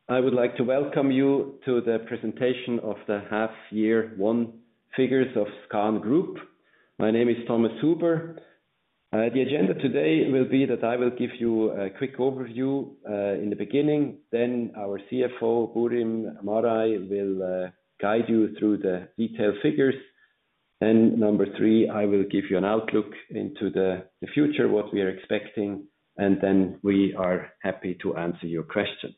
I would like to welcome you to the presentation of the half-year one figures of SKAN Group. My name is Thomas Huber. The agenda today will be that I will give you a quick overview in the beginning. Then our CFO, Burim Maraj, will guide you through the detailed figures. And number three, I will give you an outlook into the future, what we are expecting, and then we are happy to answer your questions.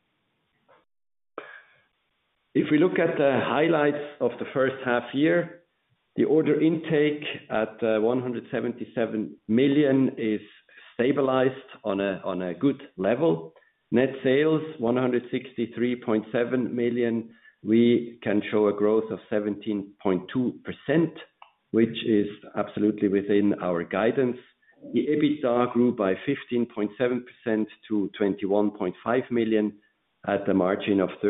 If we look at the highlights of the first half year, the order intake at 177 million is stabilized on a good level. Net sales 163.7 million. We can show a growth of 17.2%, which is absolutely within our guidance. The EBITDA grew by 15.7% to 21.5 million at a margin of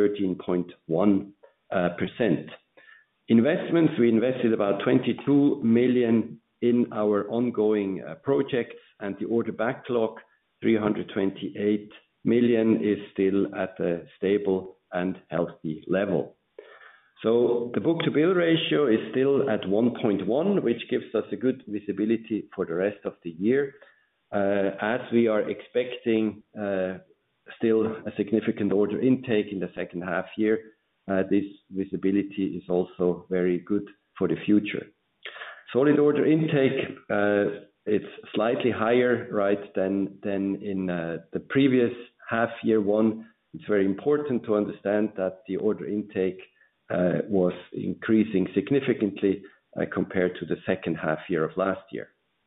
13.1%. Investments, we invested about 22 million in our ongoing projects, and the order backlog, 328 million, is still at a stable and healthy level. So the book-to-bill ratio is still at 1.1, which gives us a good visibility for the rest of the year. As we are expecting still a significant order intake in the second half year, this visibility is also very good for the future. Solid order intake, it's slightly higher, right, than in the previous half year one. It's very important to understand that the order intake was increasing significantly compared to the second half year of last year.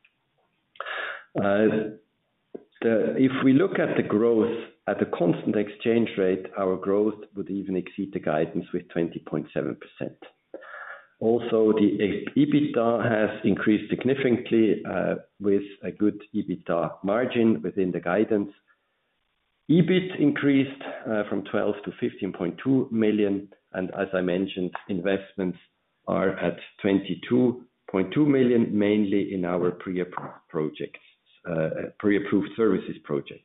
If we look at the growth at a constant exchange rate, our growth would even exceed the guidance with 20.7%. Also, the EBITDA has increased significantly with a good EBITDA margin within the guidance. EBIT increased from 12 to 15.2 million, and as I mentioned, investments are at 22.2 million, mainly in our pre-approved projects, pre-approved services project.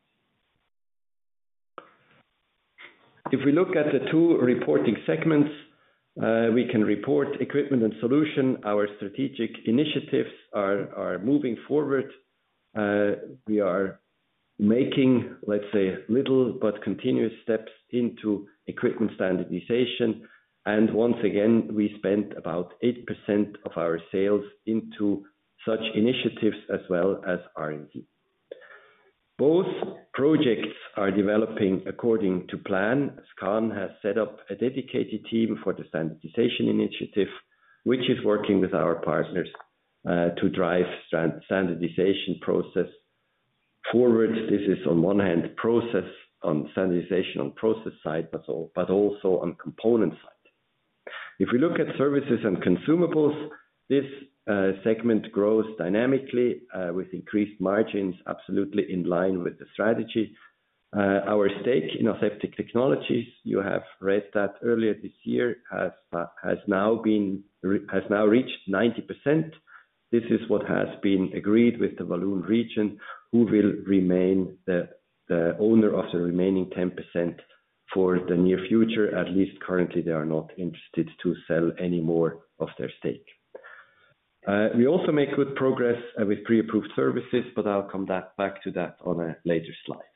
If we look at the two reporting segments, we can report equipment and solution. Our strategic initiatives are moving forward. We are making, let's say, little but continuous steps into equipment standardization. And once again, we spent about 8% of our sales into such initiatives as well as R&D. Both projects are developing according to plan. SKAN has set up a dedicated team for the standardization initiative, which is working with our partners to drive standardization process forward. This is on one hand process on standardization on process side, but also on component side. If we look at services and consumables, this segment grows dynamically with increased margins, absolutely in line with the strategy. Our stake in Aseptic Technologies, you have read that earlier this year, has now reached 90%. This is what has been agreed with the Walloon region, who will remain the owner of the remaining 10% for the near future. At least currently, they are not interested to sell any more of their stake. We also make good progress with pre-approved services, but I'll come back to that on a later slide.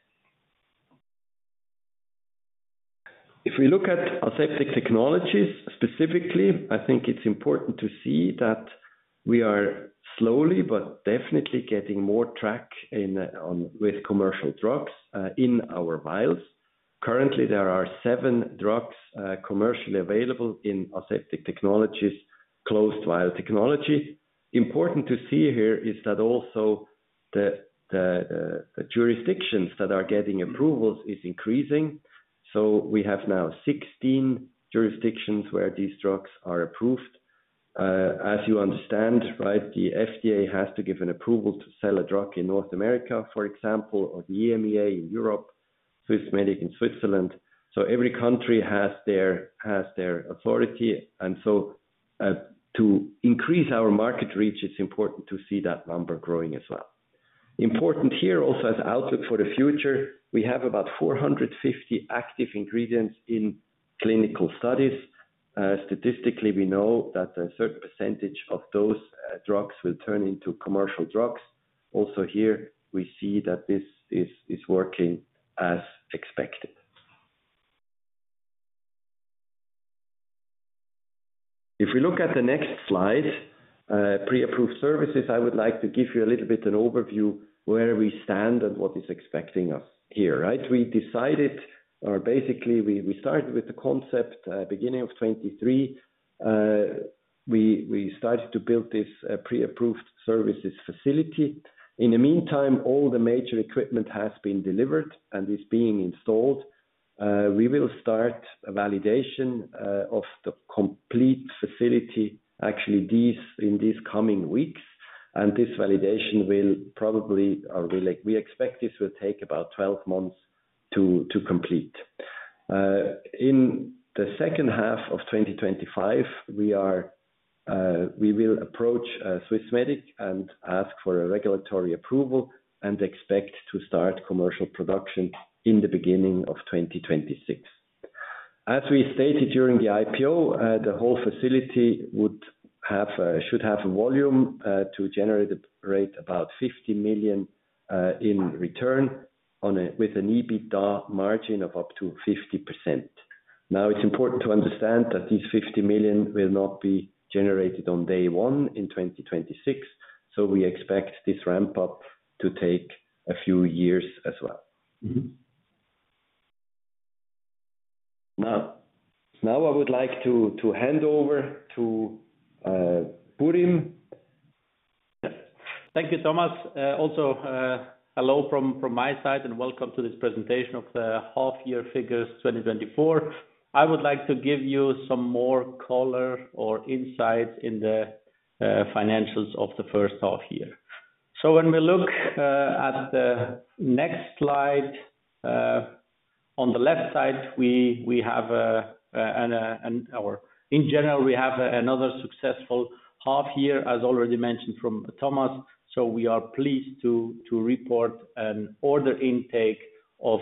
If we look at Aseptic Technologies specifically, I think it's important to see that we are slowly but definitely getting more traction with commercial drugs in our vials. Currently, there are 7 drugs commercially available in Aseptic Technologies closed vial technology. Important to see here is that also the jurisdictions that are getting approvals is increasing. So we have now 16 jurisdictions where these drugs are approved. As you understand, right, the FDA has to give an approval to sell a drug in North America, for example, or the EMEA in Europe, Swissmedic in Switzerland. So every country has their authority, and so to increase our market reach, it's important to see that number growing as well. Important here also as outlook for the future, we have about 450 active ingredients in clinical studies. Statistically, we know that a certain percentage of those drugs will turn into commercial drugs. Also here, we see that this is working as expected. If we look at the next slide, pre-approved services, I would like to give you a little bit an overview where we stand and what is expecting us here, right? We decided, or basically we started with the concept beginning of 23. We started to build this pre-approved services facility. In the meantime, all the major equipment has been delivered and is being installed. We will start a validation of the complete facility actually in these coming weeks. And this validation will probably, we expect this will take about 12 months to complete. In the second half of 2025, we will approach Swissmedic and ask for a regulatory approval and expect to start commercial production in the beginning of 2026. As we stated during the IPO, the whole facility should have a volume to generate about 50 million in return with an EBITDA margin of up to 50%. Now, it's important to understand that these 50 million will not be generated on day one in 2026. So we expect this ramp up to take a few years as well. Mm-hmm. Now I would like to hand over to Burim. Thank you, Thomas. Also, hello from my side and welcome to this presentation of the half-year figures 2024. I would like to give you some more color or insights in the financials of the first half year. So when we look at the next slide, on the left side, we have in general, we have another successful half year, as already mentioned from Thomas. So we are pleased to report an order intake of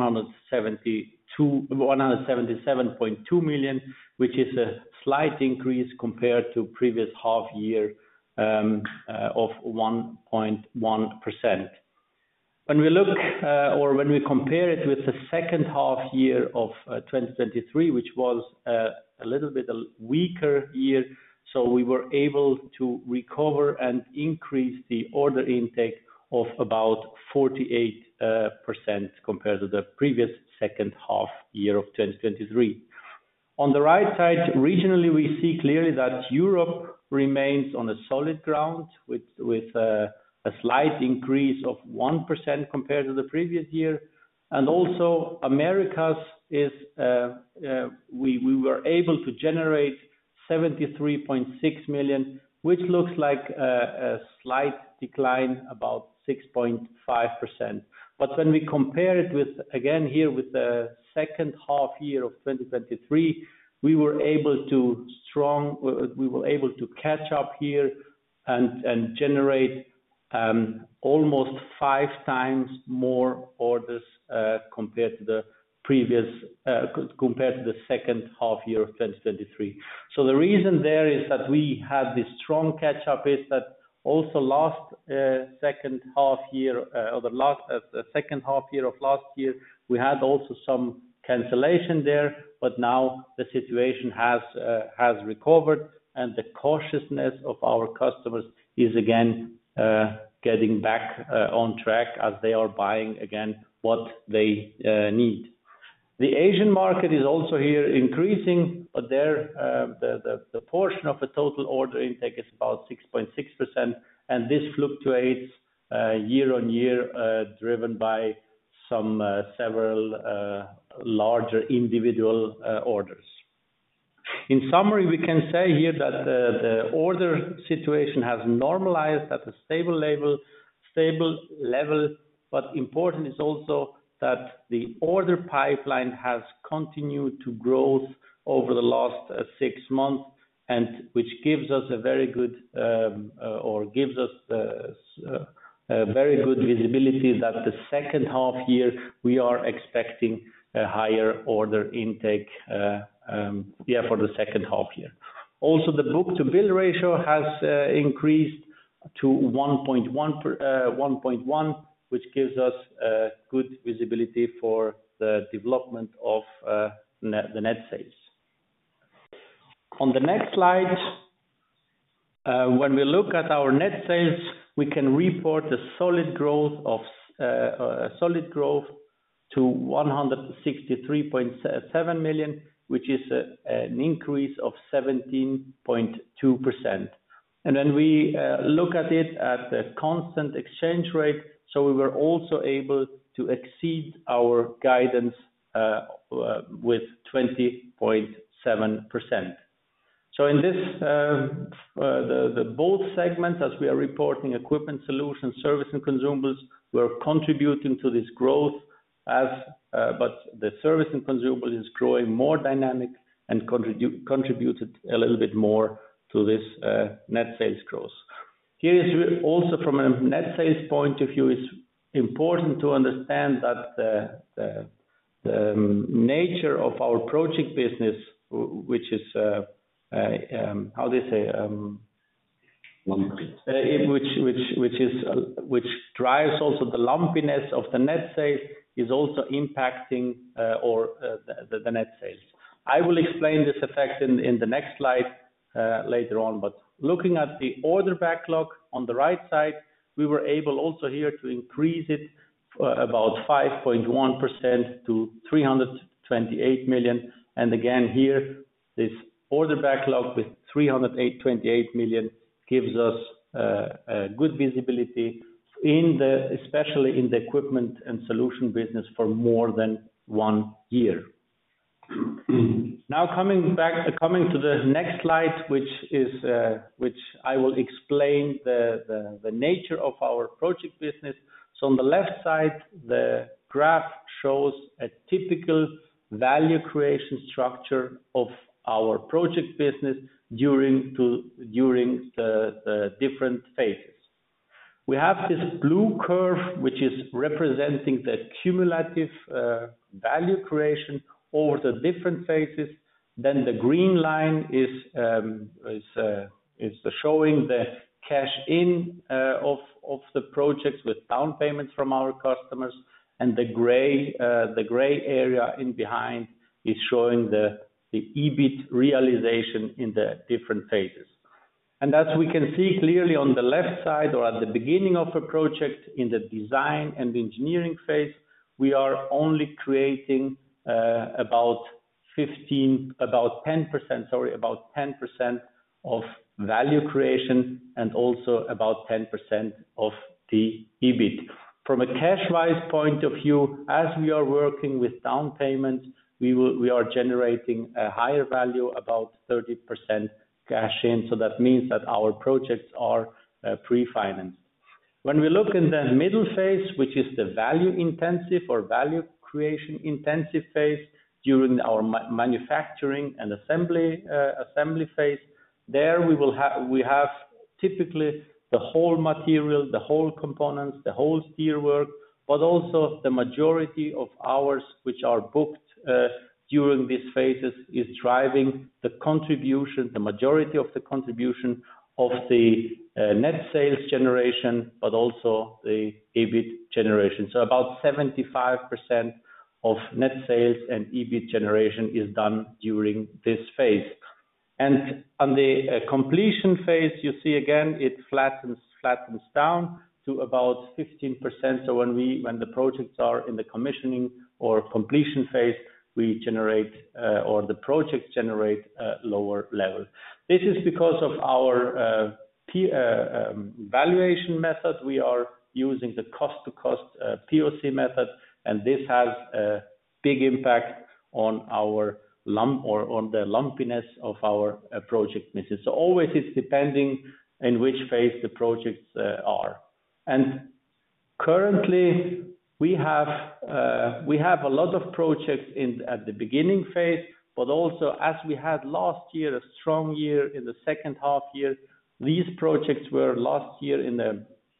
177.2 million, which is a slight increase compared to previous half year of 1.1%. When we look or when we compare it with the second half year of 2023, which was a little bit a weaker year, so we were able to recover and increase the order intake of about 48% compared to the previous second half year of 2023. On the right side, regionally, we see clearly that Europe remains on a solid ground with a slight increase of 1% compared to the previous year. And also Americas is, we were able to generate 73.6 million, which looks like a slight decline, about 6.5%. But when we compare it with, again, here with the second half year of 2023, we were able to catch up here and generate almost 5 times more orders compared to the second half year of 2023. So the reason there is that we had this strong catch up is that also last second half year or the second half year of last year, we had also some cancellation there, but now the situation has recovered and the cautiousness of our customers is again getting back on track as they are buying again what they need. The Asian market is also here increasing, but there the portion of the total order intake is about 6.6%, and this fluctuates year on year, driven by some several larger individual orders. In summary, we can say here that the order situation has normalized at a stable level, but important is also that the order pipeline has continued to grow over the last 6 months, and which gives us a very good, or gives us very good visibility that the second half year we are expecting a higher order intake for the second half year. Also, the book-to-bill ratio has increased to 1.1, which gives us good visibility for the development of the net sales. On the next slide, when we look at our net sales, we can report a solid growth to 163.7 million, which is an increase of 17.2%. And when we look at it at the constant exchange rate, so we were also able to exceed our guidance with 20.7%. So in this, both segments, as we are reporting, equipment solutions, service and consumables, were contributing to this growth, but the service and consumables is growing more dynamic and contributed a little bit more to this net sales growth. Here is also from a net sales point of view, it's important to understand that the nature of our project business, which is which drives also the lumpiness of the net sales, is also impacting the net sales. I will explain this effect in the next slide later on. But looking at the order backlog on the right side, we were able also here to increase it about 5.1% to 328 million. And again here, this order backlog with 328 million gives us a good visibility especially in the equipment and solution business for more than 1 year. Now coming to the next slide, which I will explain the nature of our project business. So on the left side, the graph shows a typical value creation structure of our project business during the different phases. We have this blue curve, which is representing the cumulative value creation over the different phases. Then the green line is showing the cash in of the projects with down payments from our customers, and the gray area in behind is showing the EBIT realization in the different phases. And as we can see clearly on the left side, or at the beginning of a project in the design and engineering phase, we are only creating about 10% of value creation, and also about 10% of the EBIT. From a cash-wise point of view, as we are working with down payments, we are generating a higher value, about 30% cash in. So that means that our projects are pre-financed. When we look in the middle phase, which is the value intensive or value creation intensive phase, during our manufacturing and assembly phase, there we have typically the whole material, the whole components, the whole steel work, but also the majority of hours which are booked during these phases is driving the contribution, the majority of the contribution of the net sales generation, but also the EBIT generation. So about 75% of net sales and EBIT generation is done during this phase. And on the completion phase, you see again, it flattens down to about 15%. So when the projects are in the commissioning or completion phase, we generate or the projects generate a lower level. This is because of our valuation method. We are using the cost-to-cost POC method, and this has a big impact on our on the lumpiness of our project business. So always it's depending in which phase the projects are. And currently we have a lot of projects at the beginning phase, but also as we had last year a strong year in the second half year, these projects were last year in the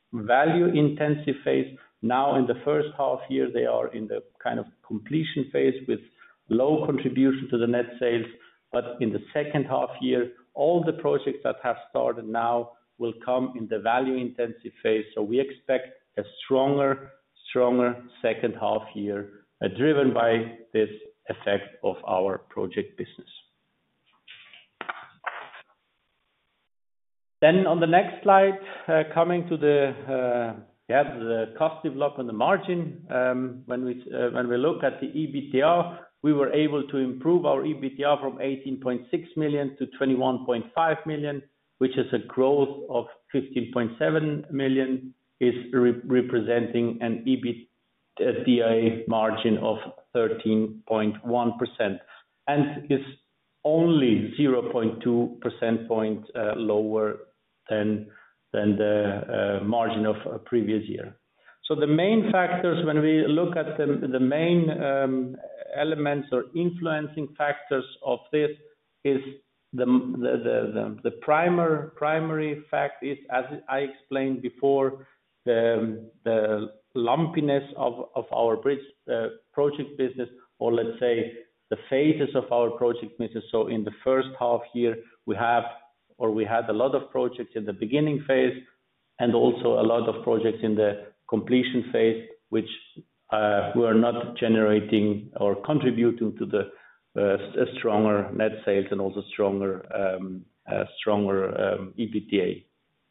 value-intensive phase. Now, in the first half year, they are in the kind of completion phase with low contribution to the net sales. But in the second half year, all the projects that have started now will come in the value-intensive phase. So we expect a stronger second half year, driven by this effect of our project business. Then on the next slide, coming to the cost development, the margin. When we look at the EBITDA, we were able to improve our EBITDA from 18.6 million to 21.5 million, which is a growth of 15.7 million, is representing an EBITDA margin of 13.1%, and is only 0.2 percentage point lower than the margin of a previous year. So the main factors, when we look at the main elements or influencing factors of this, is the primary fact is, as I explained before, the lumpiness of our project business, or let's say the phases of our project business. So in the first half year, we had a lot of projects in the beginning phase, and also a lot of projects in the completion phase, which were not generating or contributing to the stronger net sales and also stronger EBITDA.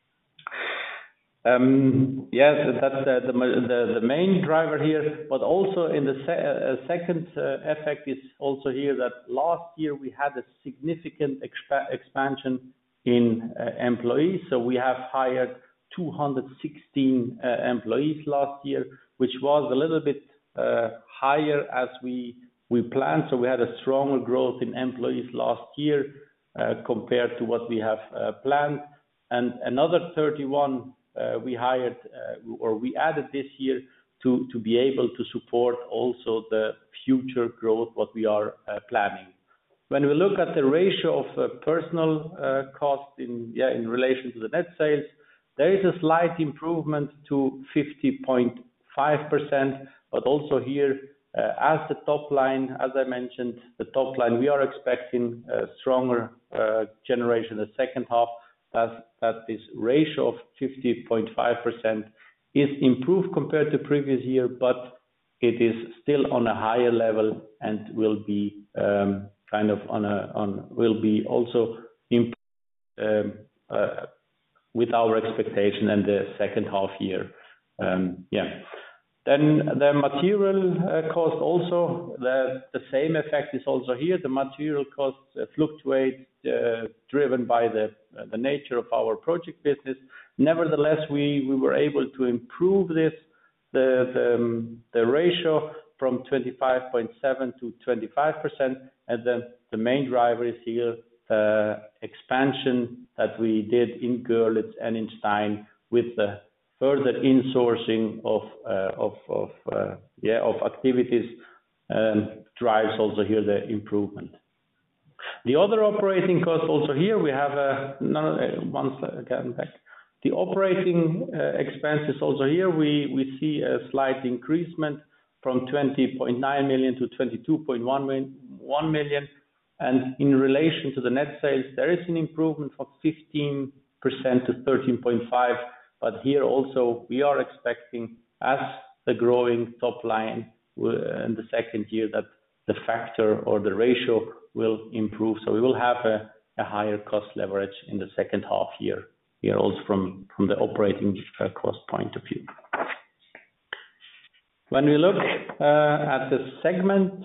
Yes, that's the main driver here, but also in the second effect is also here, that last year we had a significant expansion in employees. So we have hired 216 employees last year, which was a little bit higher as we planned. So we had a stronger growth in employees last year compared to what we have planned. And another 31 we hired or we added this year to be able to support also the future growth what we are planning. When we look at the ratio of personal cost in relation to the net sales, there is a slight improvement to 50.5%, but also here, as the top line, as I mentioned, the top line, we are expecting a stronger generation in the second half, that this ratio of 50.5% is improved compared to previous year, but it is still on a higher level and will be will be also improved with our expectation in the second half year. Then the material cost also, the same effect is also here. The material costs fluctuate, driven by the nature of our project business. Nevertheless, we were able to improve the ratio from 25.7% to 25%, and then the main driver is here, expansion that we did in Görlitz and in Stein, with the further insourcing of activities, drives also here the improvement. The other operating costs also here, we have back. The operating expenses also here, we see a slight increasement from 20.9 million to 22.1 million. And in relation to the net sales, there is an improvement from 15% to 13.5%. But here also, we are expecting, as the growing top line in the second year, that the factor or the ratio will improve. So we will have a higher cost leverage in the second half year, here also from the operating cost point of view. When we look at the segment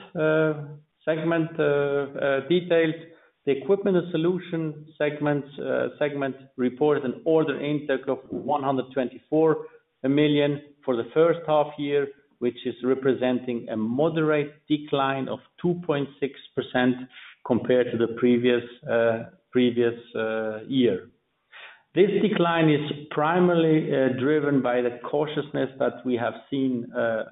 details, the Equipment and Solution segment reported an order intake of 124 million for the first half year, which is representing a moderate decline of 2.6% compared to the previous year. This decline is primarily driven by the cautiousness that we have seen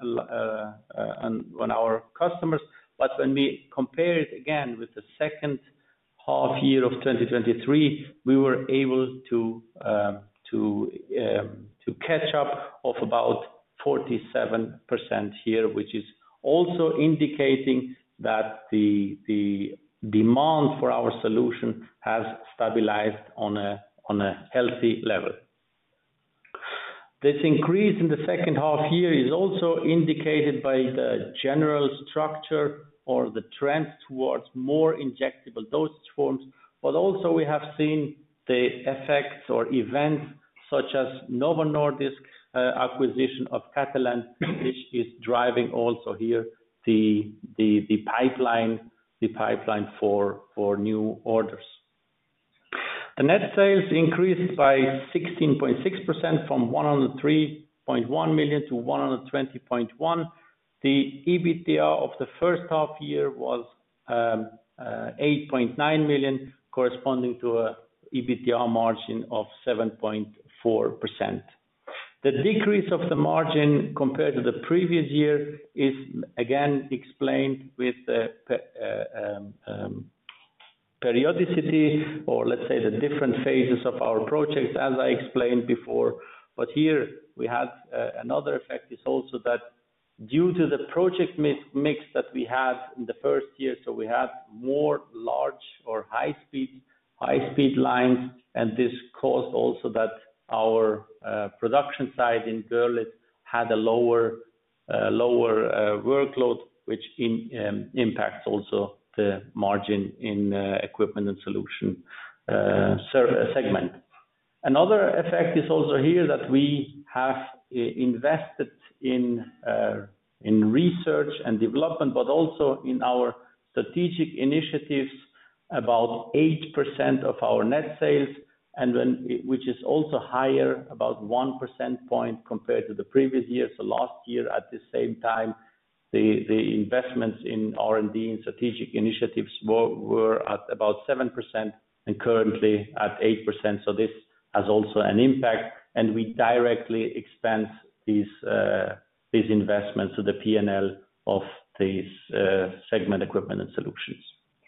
on our customers. But when we compare it again with the second half year of 2023, we were able to catch up of about 47% here, which is also indicating that the demand for our solution has stabilized on a healthy level. This increase in the second half year is also indicated by the general structure or the trend towards more injectable dosage forms, but also we have seen the effects or events such as Novo Nordisk acquisition of Catalent, which is driving also here the pipeline for new orders. The net sales increased by 16.6% from 103.1 million to 120.1 million. The EBITDA of the first half year was 8.9 million, corresponding to a EBITDA margin of 7.4%. The decrease of the margin compared to the previous year is again explained with the periodicity, or let's say the different phases of our projects, as I explained before. But here we had another effect is also that due to the project mix that we had in the first year, so we had more large or high speed lines, and this caused also that our production site in Görlitz had a lower workload, which impacts also the margin in equipment and solution segment. Another effect is also here that we have invested in research and development, but also in our strategic initiatives, about 8% of our net sales, and which is also higher, about 1 percentage point compared to the previous year. So last year at the same time, the investments in R&D and strategic initiatives were at about 7% and currently at 8%. So this has also an impact, and we directly expense these investments to the P&L of this segment, equipment and solutions.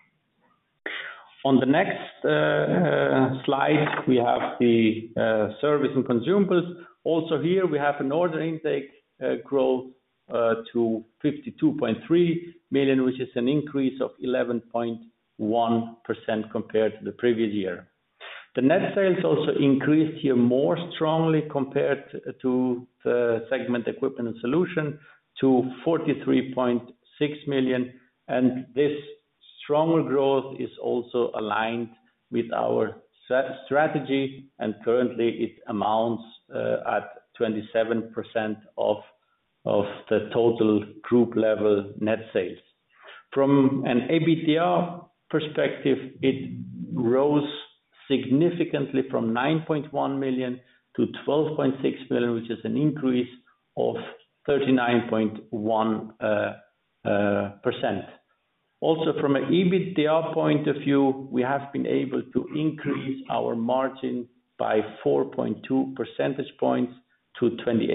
On the next slide, we have the service and consumables. Also here, we have an order intake growth to 52.3 million, which is an increase of 11.1% compared to the previous year. The net sales also increased here more strongly compared to the segment equipment and solution to 43.6 million, and this stronger growth is also aligned with our strategy, and currently it amounts at 27% of the total group level net sales. From an EBITDA perspective, it rose significantly from 9.1 million to 12.6 million, which is an increase of 39.1%. Also, from an EBITDA point of view, we have been able to increase our margin by 4.2 percentage points to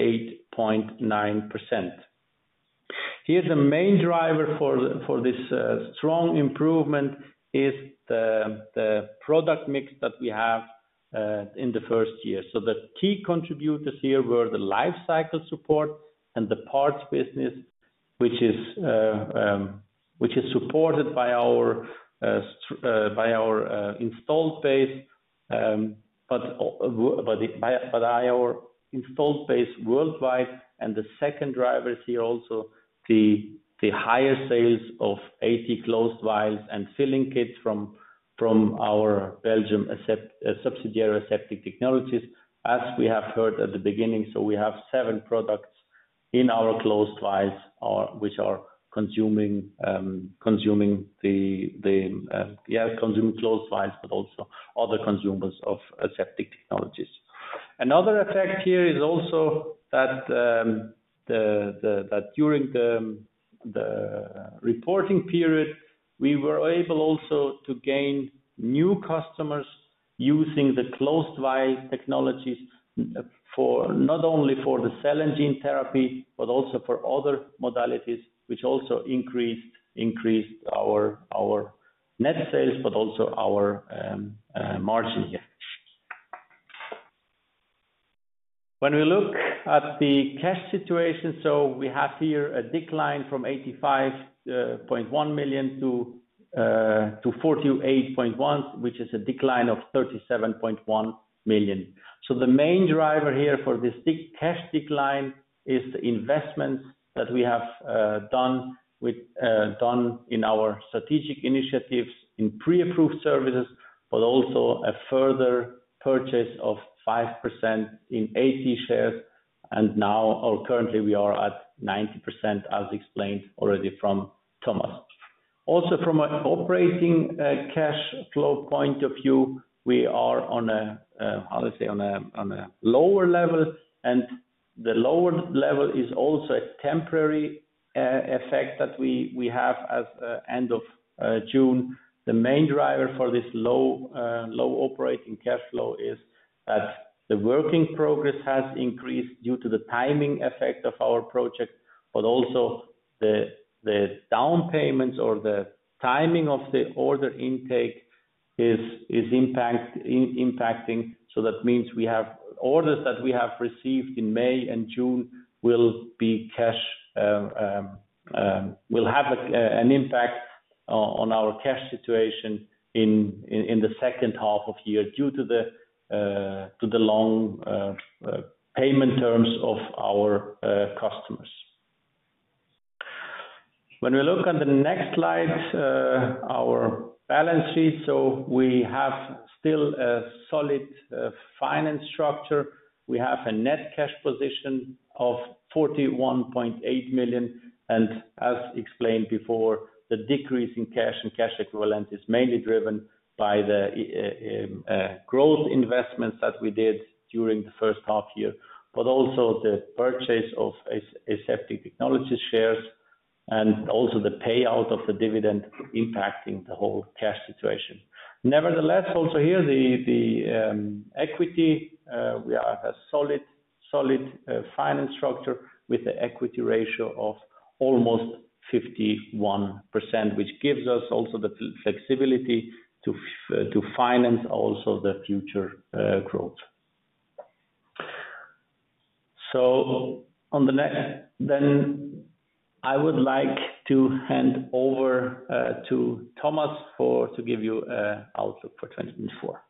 28.9%. Here, the main driver for this strong improvement is the product mix that we have in the first year. So the key contributors here were the life cycle support and the parts business, which is supported by our installed base, but by our installed base worldwide. And the second driver is here also the higher sales of AT closed vials and filling kits from our Belgium subsidiary Aseptic Technologies, as we have heard at the beginning. So we have 7 products in our closed vials, which are consuming closed vials, but also other consumables of Aseptic Technologies. Another effect here is also that that during the reporting period, we were able also to gain new customers using the closed vial technologies for not only for the cell and gene therapy, but also for other modalities, which also increased our net sales, but also our margin here. When we look at the cash situation, so we have here a decline from 85.1 million to 48.1, which is a decline of 37.1 million. So the main driver here for this cash decline is the investments that we have done in our strategic initiatives in pre-approved services, but also a further purchase of 5% in AT shares, and now or currently we are at 90%, as explained already from Thomas. Also, from an operating cash flow point of view, we are on a lower level, and the lower level is also a temporary effect that we have as end of June. The main driver for this low operating cash flow is that the work in progress has increased due to the timing effect of our project, but also the down payments or the timing of the order intake is impacting. So that means we have orders that we have received in May and June will be cash, will have an impact on our cash situation in the second half of the year due to the long payment terms of our customers. When we look at the next slide, our balance sheet, so we have still a solid finance structure. We have a net cash position of 41.8 million, and as explained before, the decrease in cash and cash equivalent is mainly driven by the growth investments that we did during the first half year, but also the purchase of Aseptic Technologies shares, and also the payout of the dividend impacting the whole cash situation. Nevertheless, also here the equity, we have a solid finance structure with the equity ratio of almost 51%, which gives us also the flexibility to finance also the future growth. So on the next, then I would like to hand over to Thomas to give you an outlook for 2024.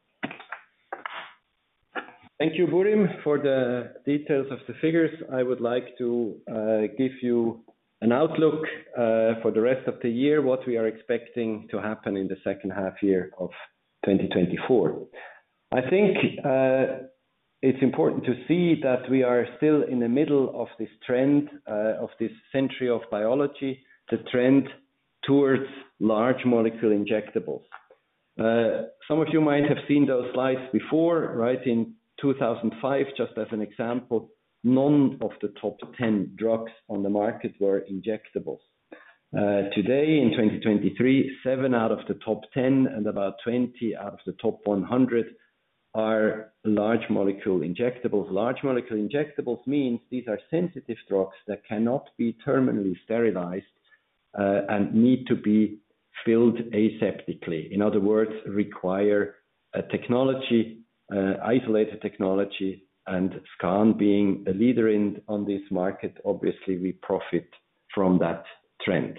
Thank you, Burim, for the details of the figures. I would like to give you an outlook for the rest of the year, what we are expecting to happen in the second half year of 2024. I think it's important to see that we are still in the middle of this trend of this century of biology, the trend towards large molecule injectables. Some of you might have seen those slides before, right? In 2005, just as an example, none of the top 10 drugs on the market were injectables. Today, in 2023, 7 out of the top 10 and about 20 out of the top 100 are large molecule injectables. Large molecule injectables means these are sensitive drugs that cannot be terminally sterilized and need to be filled aseptically. In other words, require a technology, isolated technology, and SKAN being a leader on this market, obviously we profit from that trend.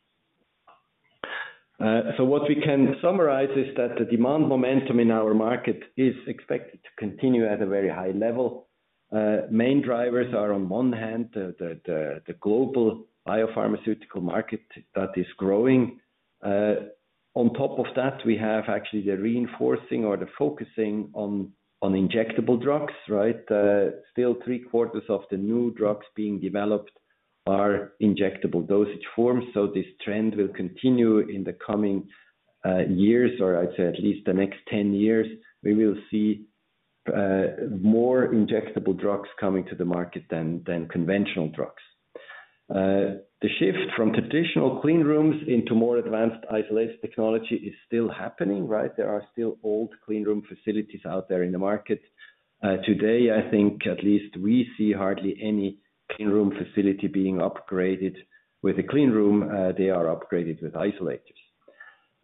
So what we can summarize is that the demand momentum in our market is expected to continue at a very high level. Main drivers are, on one hand, the global biopharmaceutical market that is growing. On top of that, we have actually the reinforcing or the focusing on injectable drugs, right? Still 3/4 of the new drugs being developed are injectable dosage forms. So this trend will continue in the coming years, or I'd say at least the next 10 years. We will see more injectable drugs coming to the market than conventional drugs. The shift from traditional clean rooms into more advanced isolation technology is still happening, right? There are still old clean room facilities out there in the market. Today, I think at least we see hardly any clean room facility being upgraded with a clean room. They are upgraded with isolators.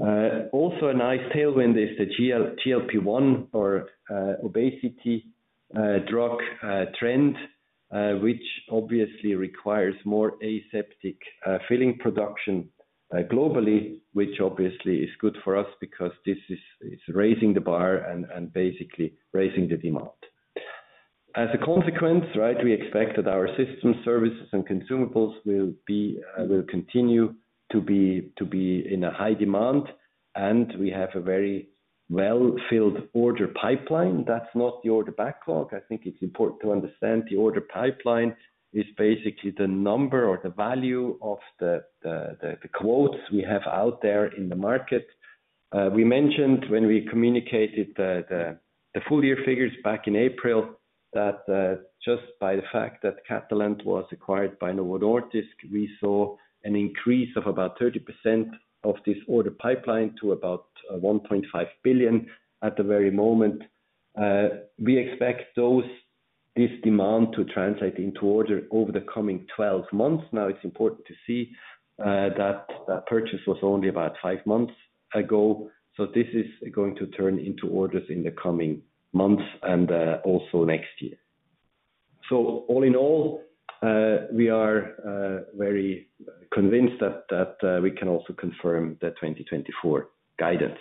Also, a nice tailwind is the GLP-1 or obesity drug trend, which obviously requires more aseptic filling production globally, which obviously is good for us because this is raising the bar and basically raising the demand. As a consequence, right, we expect that our system services and consumables will continue to be in a high demand, and we have a very well-filled order pipeline. That's not the order backlog. I think it's important to understand the order pipeline is basically the number or the value of the quotes we have out there in the market. We mentioned when we communicated the full year figures back in April that just by the fact that Catalent was acquired by Novo Nordisk, we saw an increase of about 30% of this order pipeline to about 1.5 billion at the very moment. We expect this demand to translate into order over the coming 12 months. Now, it's important to see that purchase was only about 5 months ago. So this is going to turn into orders in the coming months and also next year. So all in all, we are very convinced that we can also confirm the 2024 guidance.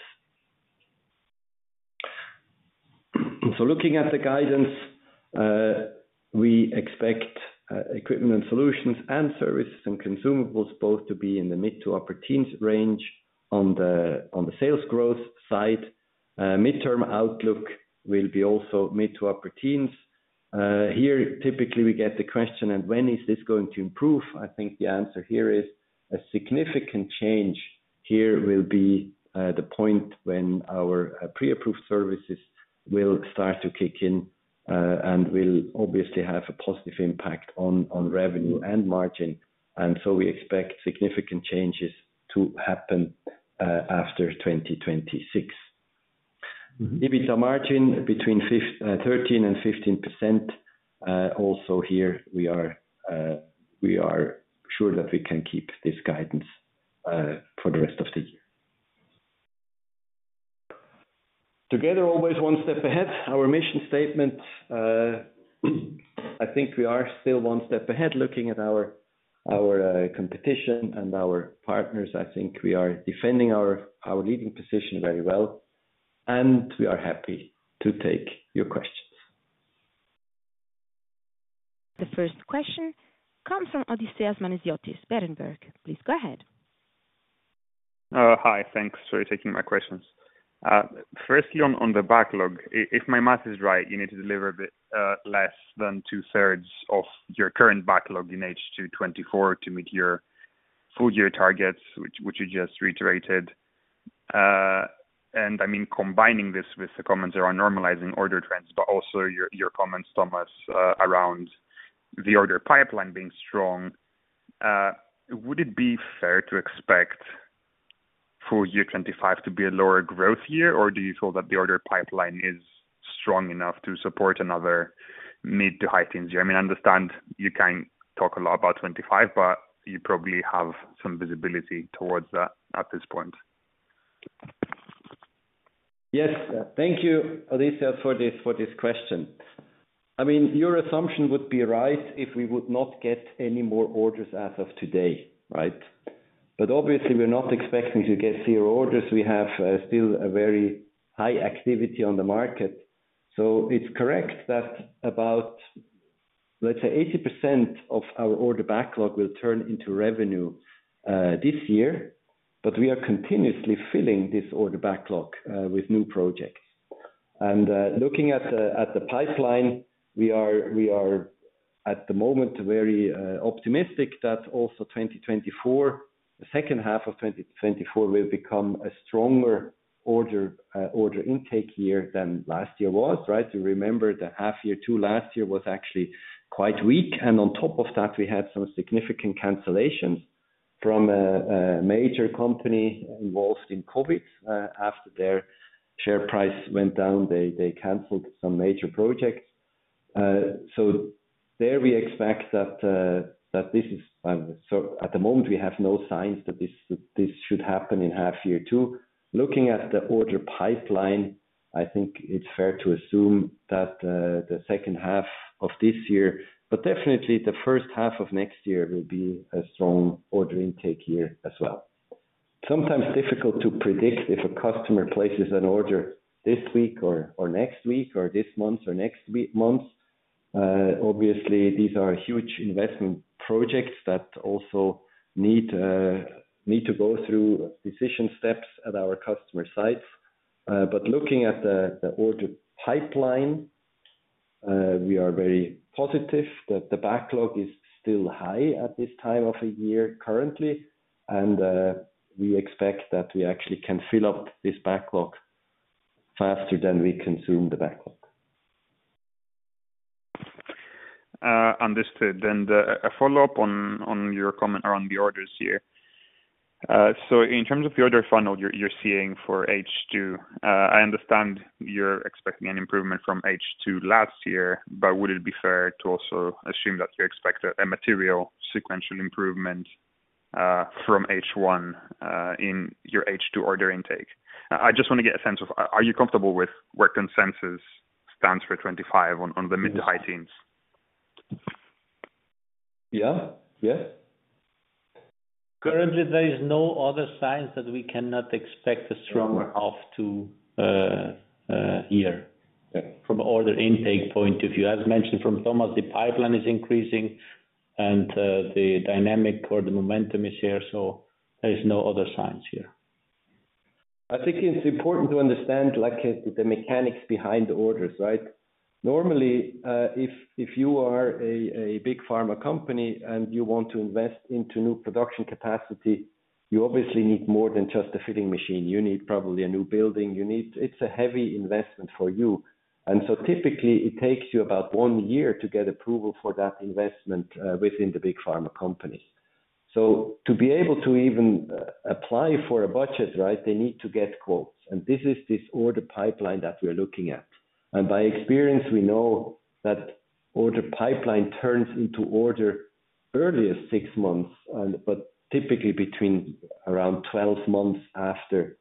So looking at the guidance, we expect equipment and solutions and services and consumables both to be in the mid to upper teens range on the sales growth side. Midterm outlook will be also mid to upper teens. Here, typically we get the question, and when is this going to improve? I think the answer here is a significant change here will be the point when our pre-approved services will start to kick in and will obviously have a positive impact on revenue and margin. And so we expect significant changes to happen after 2026. EBITDA margin between 13% and 15%. Also here, we are sure that we can keep this guidance for the rest of the year. Together, always one step ahead. Our mission statement, I think we are still one step ahead looking at our competition and our partners. I think we are defending our leading position very well, and we are happy to take your questions. The first question comes from Odysseas Manesiotis, Berenberg. Please go ahead. Hi, thanks for taking my questions. Firstly, on the backlog, if my math is right, you need to deliver a bit less than 2/3 of your current backlog in H2 2024 to meet your full year targets, which you just reiterated. And I mean, combining this with the comments around normalizing order trends, but also your comments, Thomas, around the order pipeline being strong, would it be fair to expect full year 2025 to be a lower growth year, or do you feel that the order pipeline is strong enough to support another mid to high teens year? I mean, I understand you can't talk a lot about 2025, but you probably have some visibility towards that at this point. Yes, thank you, Odysseas, for this question. I mean, your assumption would be right if we would not get any more orders as of today, right? But obviously, we're not expecting to get 0 orders. We have still a very high activity on the market. So it's correct that about, let's say, 80% of our order backlog will turn into revenue this year, but we are continuously filling this order backlog with new projects. And looking at the pipeline, we are at the moment very optimistic that also 2024, the second half of 2024, will become a stronger order intake year than last year was, right? You remember the half year 2 last year was actually quite weak, and on top of that, we had some significant cancellations from a major company involved in COVID. After their share price went down, they canceled some major projects. So there we expect that this is, so at the moment we have no signs that this should happen in half year 2. Looking at the order pipeline, I think it's fair to assume that the second half of this year, but definitely the first half of next year, will be a strong order intake year as well. Sometimes difficult to predict if a customer places an order this week or next week, or this month or next month. Obviously, these are huge investment projects that also need to go through decision steps at our customer sites. But looking at the order pipeline, we are very positive that the backlog is still high at this time of a year currently, and we expect that we actually can fill up this backlog faster than we consume the backlog. Understood. And a follow-up on your comment around the orders here. So in terms of the order funnel you're seeing for H2, I understand you're expecting an improvement from H2 last year, but would it be fair to also assume that you expect a material sequential improvement from H1 in your H2 order intake? I just want to get a sense of, are you comfortable with where consensus stands for 25 on the mid to high teens? Yeah. Currently, there is no other signs that we cannot expect a stronger half to year from an order intake point of view. As mentioned from Thomas, the pipeline is increasing and the dynamic or the momentum is here, so there is no other signs here. I think it's important to understand the mechanics behind the orders, right? Normally, if you are a big pharma company and you want to invest into new production capacity, you obviously need more than just a filling machine. You need probably a new building. It's a heavy investment for you. And so typically it takes you about 1 year to get approval for that investment within the big pharma companies. So to be able to even apply for a budget, right, they need to get quotes. And this is this order pipeline that we're looking at. And by experience, we know that order pipeline turns into order earliest 6 months, but typically between around 12 months after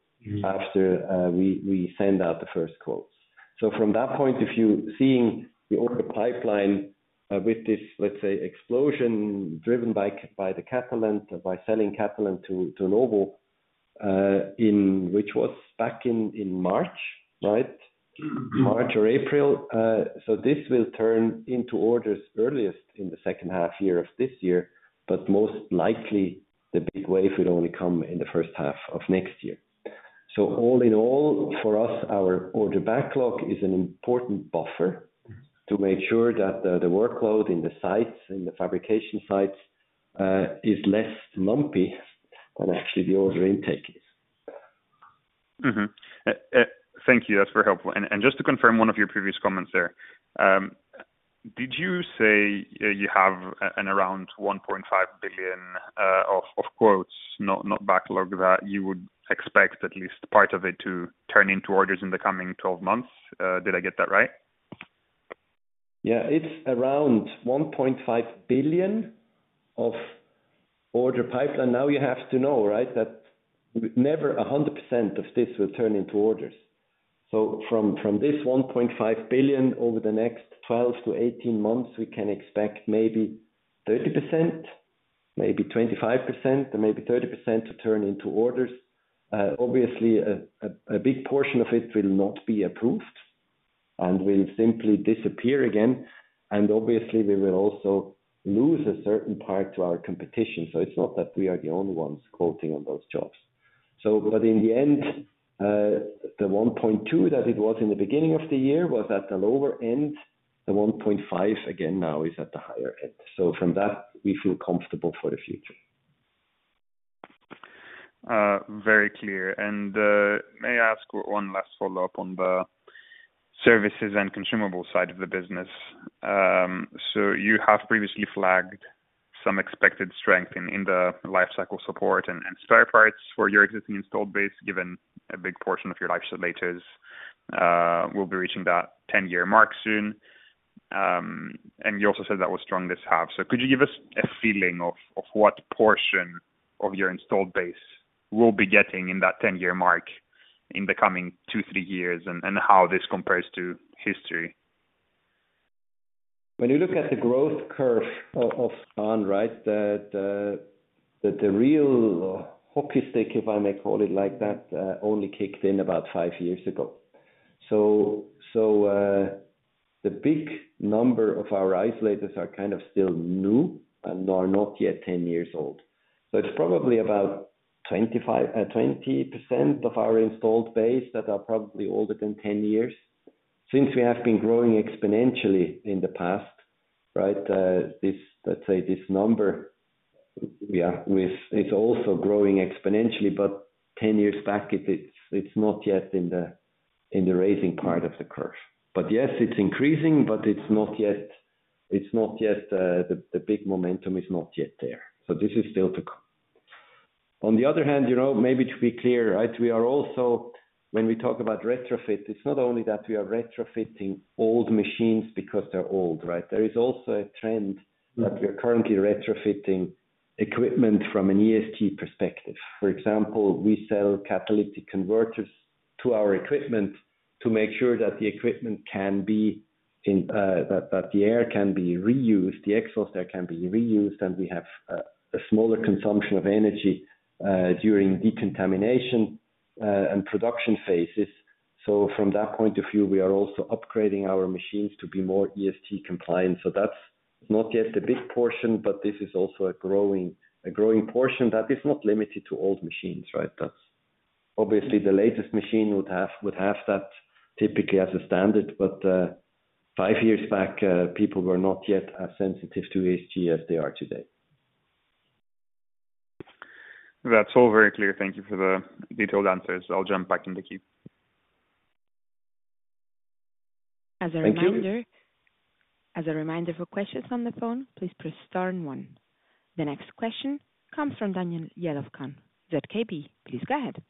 we send out the first quotes. So from that point of view, seeing the order pipeline with this, let's say, explosion driven by the Catalent, by selling Catalent to Novo, which was back in March, right? March or April. So this will turn into orders earliest in the second half year of this year, but most likely the big wave will only come in the first half of next year. So all in all, for us, our order backlog is an important buffer to make sure that the workload in the sites, in the fabrication sites, is less lumpy than actually the order intake is. Mm-hmm. Thank you. That's very helpful. And just to confirm one of your previous comments there, did you say you have an around 1.5 billion of quotes, not backlog, that you would expect at least part of it to turn into orders in the coming 12 months? Did I get that right? Yeah, it's around 1.5 billion of order pipeline. Now you have to know, right, that never 100% of this will turn into orders. So from this 1.5 billion over the next 12 to 18 months, we can expect maybe 30%, maybe 25%, or maybe 30% to turn into orders. Obviously, a big portion of it will not be approved and will simply disappear again. And obviously, we will also lose a certain part to our competition. So it's not that we are the only ones quoting on those jobs. So, but in the end, the 1.2 that it was in the beginning of the year was at the lower end. The 1.5 again now is at the higher end. So from that, we feel comfortable for the future. Very clear. And may I ask one last follow-up on the services and consumable side of the business? So you have previously flagged some expected strength in the lifecycle support and spare parts for your existing installed base, given a big portion of your life isolators will be reaching that 10-year mark soon. And you also said that was strong this half. So could you give us a feeling of what portion of your installed base will be getting in that 10-year mark in the coming 2-3 years, and how this compares to history? When you look at the growth curve of SKAN, right, the real hockey stick, if I may call it like that, only kicked in about 5 years ago. So the big number of our isolators are kind of still new and are not yet 10 years old. So it's probably about 20% of our installed base that are probably older than 10 years. Since we have been growing exponentially in the past, right, this number, it's also growing exponentially, but 10 years back, it's not yet in the raising part of the curve. But yes, it's increasing, but it's not yet the big momentum is not yet there. So this is still to come. On the other hand, maybe to be clear, right, we are also, when we talk about retrofit, it's not only that we are retrofitting old machines because they're old, right? There is also a trend that we are currently retrofitting equipment from an ESG perspective. For example, we sell catalytic converters to our equipment to make sure that the equipment can be that the air can be reused, the exhaust air can be reused, and we have a smaller consumption of energy during decontamination and production phases. So from that point of view, we are also upgrading our machines to be more ESG compliant. So that's not yet the big portion, but this is also a growing portion that is not limited to old machines, right? That's obviously the latest machine would have that typically as a standard, but 5 years back, people were not yet as sensitive to ESG as they are today. That's all very clear. Thank you for the detailed answers. I'll jump back in the queue. As a reminder for questions on the phone, please press star and 1. The next question comes from Daniel Jelovcan, ZKB. Please go ahead.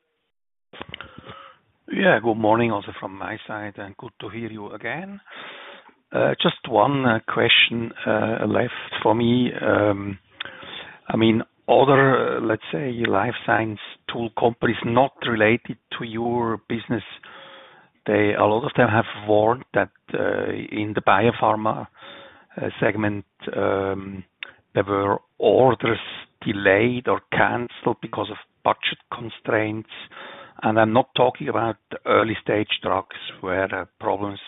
Yeah, good morning also from my side, and good to hear you again. Just one question left for me. I mean, other, let's say, life science tool companies not related to your business, a lot of them have warned that in the biopharma segment, there were orders delayed or canceled because of budget constraints. And I'm not talking about early stage drugs where problems,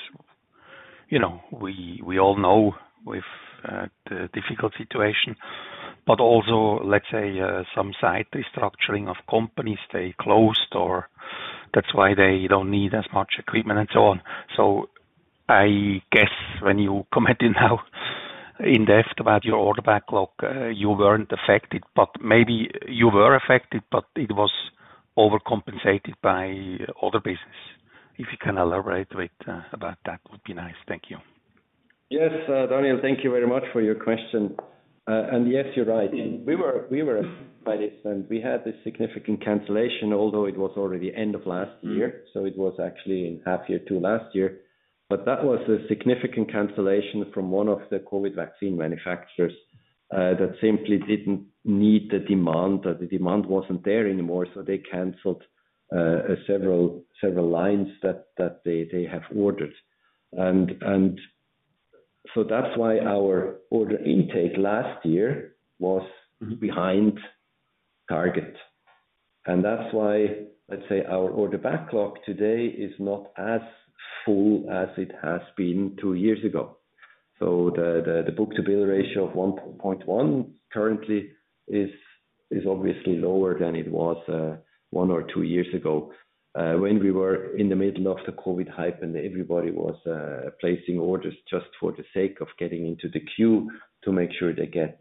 we all know with the difficult situation, but also, let's say, some site restructuring of companies, they closed, or that's why they don't need as much equipment and so on. So I guess when you commented now in depth about your order backlog, you weren't affected, but maybe you were affected, but it was overcompensated by other business. If you can elaborate a bit about that, would be nice. Thank you. Yes, Daniel, thank you very much for your question. And yes, you're right. We were by this, and we had this significant cancellation, although it was already end of last year. So it was actually in half year 2 last year. But that was a significant cancellation from one of the COVID vaccine manufacturers that simply didn't need the demand. The demand wasn't there anymore, so they canceled several lines that they have ordered. And so that's why our order intake last year was behind target. And that's why, let's say, our order backlog today is not as full as it has been 2 years ago. So the book-to-bill ratio of 1.1 currently is obviously lower than it was 1 or 2 years ago, when we were in the middle of the COVID hype and everybody was placing orders just for the sake of getting into the queue to make sure they get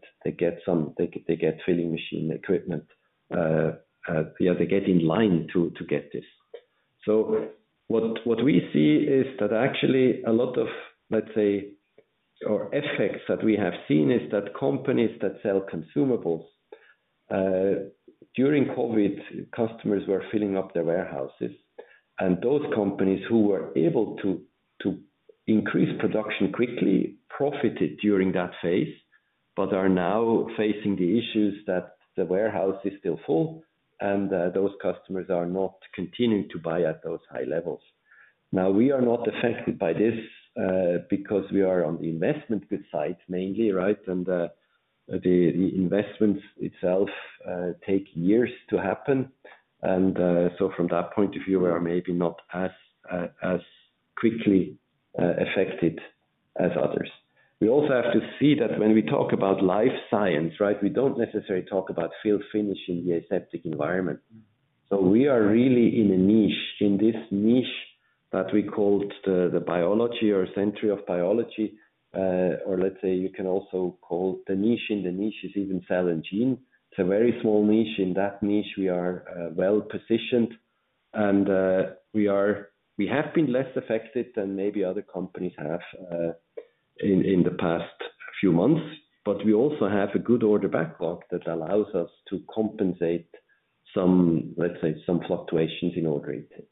filling machine equipment. They get in line to get this. So what we see is that actually a lot of, let's say, or effects that we have seen is that companies that sell consumables, during COVID, customers were filling up their warehouses, and those companies who were able to increase production quickly profited during that phase, but are now facing the issues that the warehouse is still full and those customers are not continuing to buy at those high levels. Now, we are not affected by this because we are on the investment good side mainly, right? And the investments itself take years to happen. And so from that point of view, we are maybe not as quickly affected as others. We also have to see that when we talk about life science, right, we don't necessarily talk about fill finish in the aseptic environment. So we are really in a niche, in this niche that we called the biology or century of biology, or let's say you can also call the niche in the niche is even cell and gene. It's a very small niche. In that niche, we are well positioned, and we have been less affected than maybe other companies have in the past few months. But we also have a good order backlog that allows us to compensate some, let's say, some fluctuations in order intake.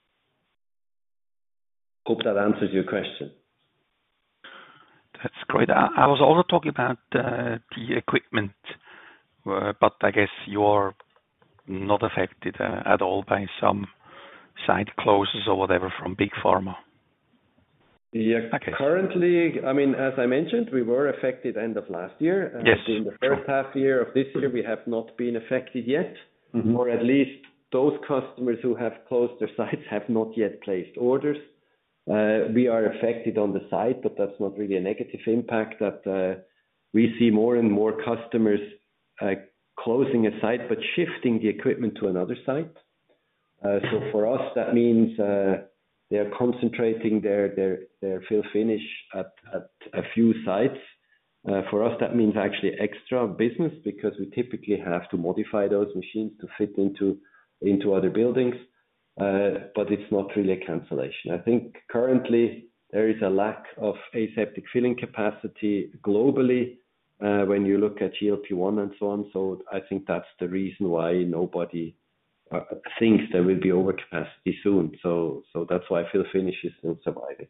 Hope that answers your question. That's great. I was also talking about the equipment, but I guess you're not affected at all by some site closes or whatever from big pharma. Yeah, okay. Currently, I mean, as I mentioned, we were affected end of last year. Yes. In the first half year of this year, we have not been affected yet, or at least those customers who have closed their sites have not yet placed orders. We are affected on the site, but that's not really a negative impact. That we see more and more customers closing a site but shifting the equipment to another site. So for us, that means they are concentrating their fill finish at a few sites. For us, that means actually extra business because we typically have to modify those machines to fit into other buildings. But it's not really a cancellation. I think currently there is a lack of aseptic filling capacity globally when you look at GLP-1 and so on. So I think that's the reason why nobody thinks there will be overcapacity soon. So that's why fill finish is still surviving.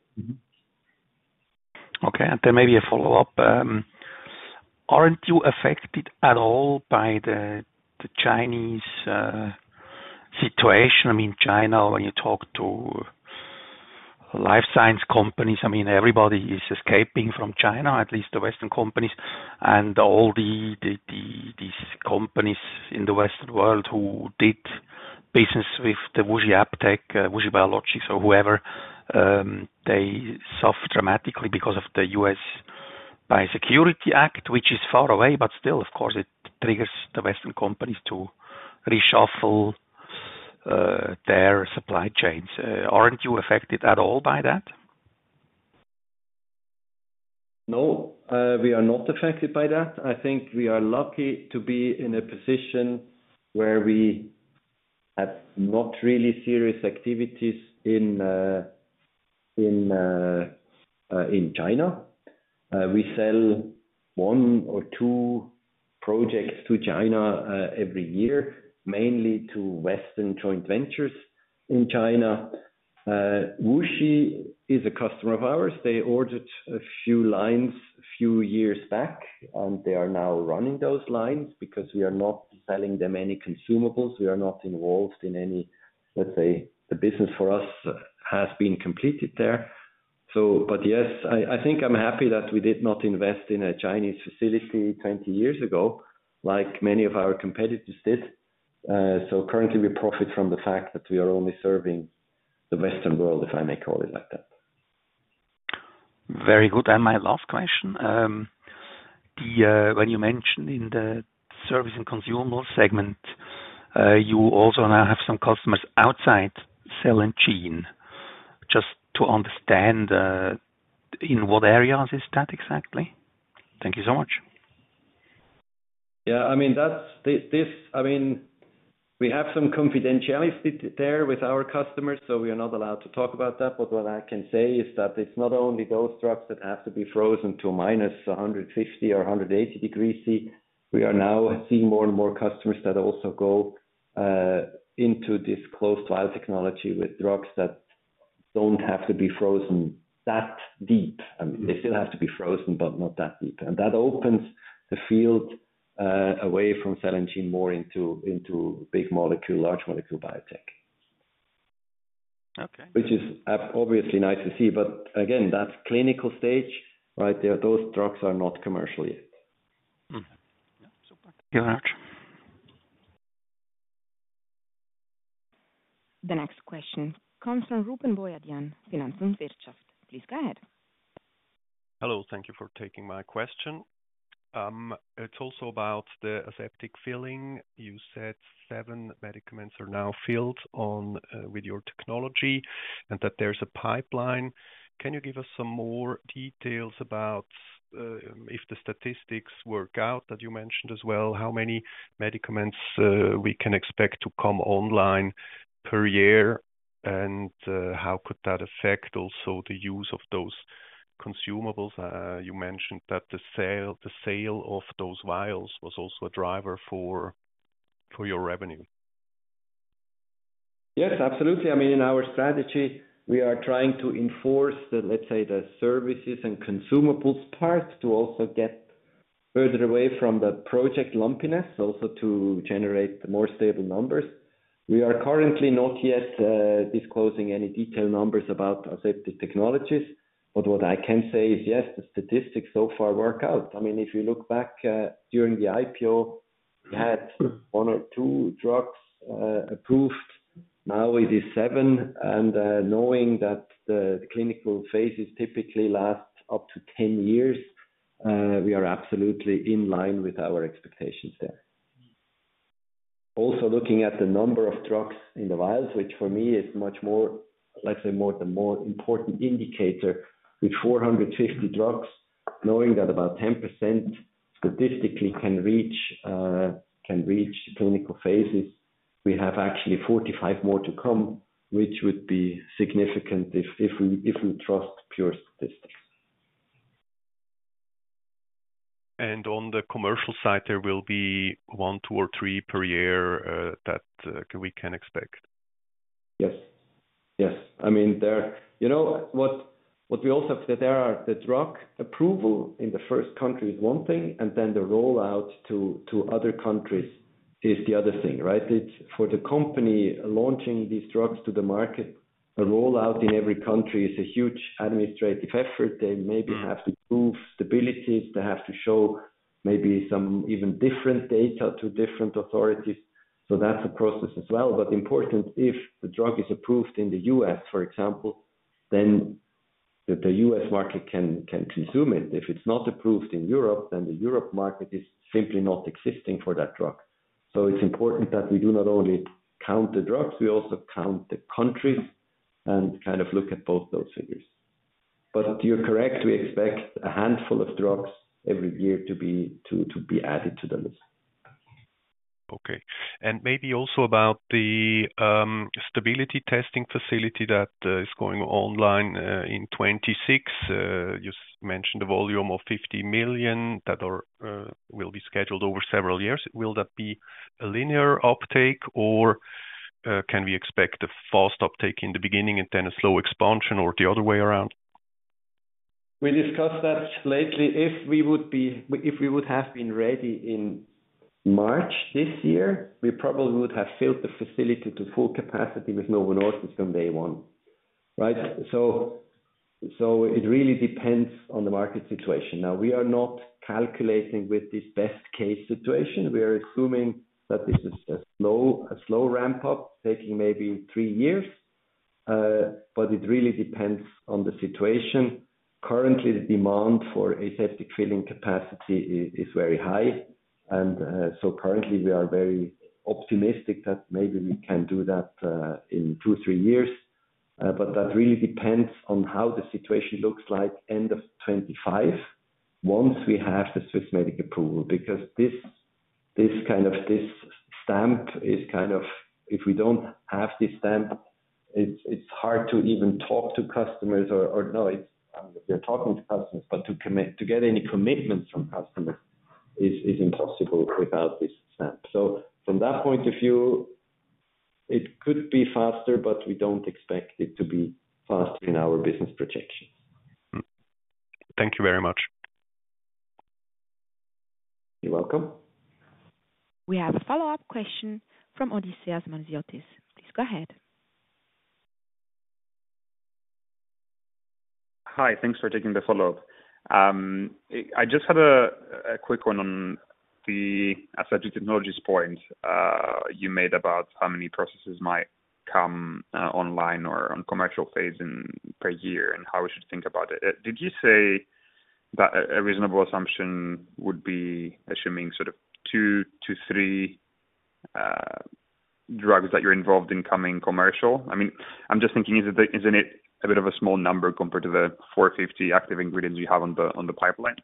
Okay, and then maybe a follow-up. Aren't you affected at all by the Chinese situation? I mean, China, when you talk to life science companies, I mean, everybody is escaping from China, at least the Western companies, and all these companies in the Western world who did business with the WuXi AppTec, WuXi Biologics, or whoever, they suffer dramatically because of the U.S. Biosecurity Act, which is far away, but still, of course, it triggers the Western companies to reshuffle their supply chains. Aren't you affected at all by that? No, we are not affected by that. I think we are lucky to be in a position where we have not really serious activities in China. We sell 1 or 2 projects to China every year, mainly to Western joint ventures in China. WuXi is a customer of ours. They ordered a few lines a few years back, and they are now running those lines because we are not selling them any consumables. We are not involved in any, let's say, the business for us has been completed there. So, but yes, I think I'm happy that we did not invest in a Chinese facility 20 years ago, like many of our competitors did. So currently we profit from the fact that we are only serving the Western world, if I may call it like that. Very good. And my last question, when you mentioned in the service and consumable segment, you also now have some customers outside cell and gene. Just to understand, in what areas is that exactly? Thank you so much. Yeah, I mean, we have some confidentiality there with our customers, so we are not allowed to talk about that. But what I can say is that it's not only those drugs that have to be frozen to minus 150 or 180 degrees C. We are now seeing more and more customers that also go into this closed vial technology with drugs that don't have to be frozen that deep. I mean, they still have to be frozen, but not that deep. And that opens the field away from cell and gene more into big molecule, large molecule biotech. Okay. Which is obviously nice to see, but again, that's clinical stage, right? Those drugs are not commercial yet. Yeah, super. Thank you very much. The next question comes from Ruben Boyadjian, Finanz und Wirtschaft. Please go ahead. Hello, thank you for taking my question. It's also about the aseptic filling. You said 7 medicaments are now filled on with your technology, and that there's a pipeline. Can you give us some more details about if the statistics work out that you mentioned as well? How many medicaments we can expect to come online per year, and how could that affect also the use of those consumables? You mentioned that the sale of those vials was also a driver for your revenue. Yes, absolutely. I mean, in our strategy, we are trying to enforce the, let's say, the services and consumables part to also get further away from the project lumpiness, also to generate more stable numbers. We are currently not yet disclosing any detailed numbers about aseptic technologies, but what I can say is, yes, the statistics so far work out. I mean, if you look back during the IPO, we had 1 or 2 drugs approved. Now it is 7, and knowing that the clinical phases typically last up to 10 years, we are absolutely in line with our expectations there. Also looking at the number of drugs in the vials, which for me is much more, let's say, the more important indicator, with 450 drugs, knowing that about 10% statistically can reach clinical phases. We have actually 45 more to come, which would be significant if we trust pure statistics. And on the commercial side, there will be 1, 2, or 3 per year that we can expect. Yes. I mean, what we also have, there are the drug approval in the first country is one thing, and then the rollout to other countries is the other thing, right? It's for the company launching these drugs to the market. A rollout in every country is a huge administrative effort. They maybe have to prove stabilities. They have to show maybe some even different data to different authorities. So that's a process as well. But important, if the drug is approved in the US, for example, then the US market can consume it. If it's not approved in Europe, then the Europe market is simply not existing for that drug. So it's important that we do not only count the drugs, we also count the countries and kind of look at both those figures. But you're correct, we expect a handful of drugs every year to be added to the list. Okay. And maybe also about the stability testing facility that is going online in 26. You mentioned a volume of 50 million that will be scheduled over several years. Will that be a linear uptake, or can we expect a fast uptake in the beginning and then a slow expansion, or the other way around? We discussed that lately. If we would have been ready in March this year, we probably would have filled the facility to full capacity with Novo Nordisk from day one, right? So it really depends on the market situation. Now, we are not calculating with this best case situation. We are assuming that this is a slow ramp up, taking maybe 3 years, but it really depends on the situation. Currently, the demand for aseptic filling capacity is very high. And so currently we are very optimistic that maybe we can do that in 2-3 years. But that really depends on how the situation looks like end of 25, once we have the Swissmedic approval, because this stamp is kind of, if we don't have this stamp, it's hard to even talk to customers we're talking to customers, but to get any commitments from customers is impossible without this stamp. So from that point of view, it could be faster, but we don't expect it to be faster in our business projections. Thank you very much. You're welcome. We have a follow-up question from Odysseas Manesiotis. Please go ahead. Hi, thanks for taking the follow-up. I just had a quick one on the Aseptic Technologies point you made about how many processes might come online or on commercial phase per year and how we should think about it. Did you say that a reasonable assumption would be assuming sort of 2 to 3 drugs that you're involved in coming commercial? I mean, I'm just thinking, isn't it a bit of a small number compared to the 450 active ingredients you have on the pipeline?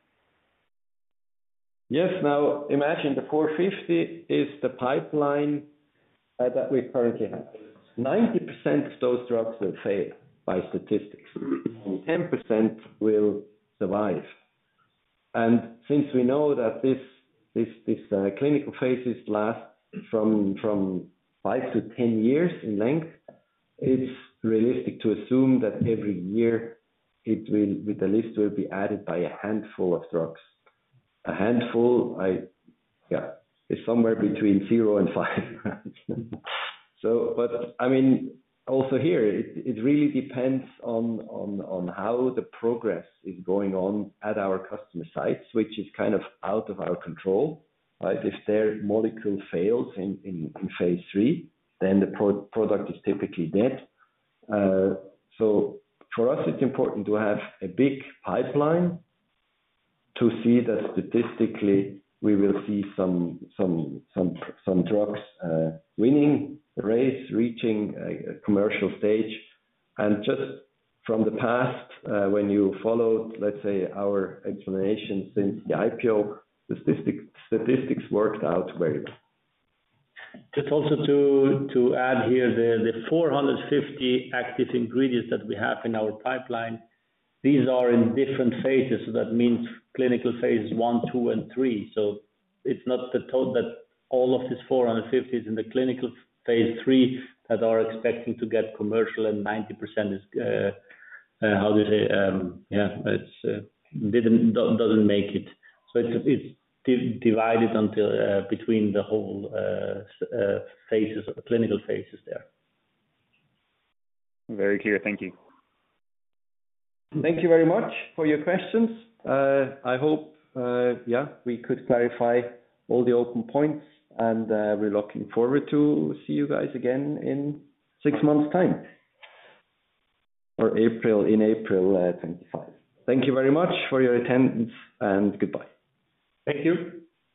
Yes. Now, imagine the 450 is the pipeline that we currently have. 90% of those drugs will fail by statistics. 10% will survive. And since we know that this clinical phases last from 5 to 10 years in length, it's realistic to assume that every year the list will be added by a handful of drugs. A handful, is somewhere between 0 and 5. So, but I mean, also here, it really depends on how the progress is going on at our customer sites, which is kind of out of our control, right? If their molecule fails in phase 3, then the product is typically dead. So for us, it's important to have a big pipeline to see that statistically we will see some drugs winning the race, reaching a commercial stage. And just from the past, when you followed, let's say, our explanation since the IPO, the statistics worked out very well. Just also to add here, the 450 active ingredients that we have in our pipeline, these are in different phases. So that means clinical phases 1, 2, and 3. So it's not the total that all of this 450 is in the clinical phase 3 that are expecting to get commercial, and 90% is doesn't make it. So it's divided until between the whole phases, clinical phases there. Very clear. Thank you. Thank you very much for your questions. I hope, we could clarify all the open points, and we're looking forward to see you guys again in 6 months' time, or April 25. Thank you very much for your attendance, and goodbye. Thank you.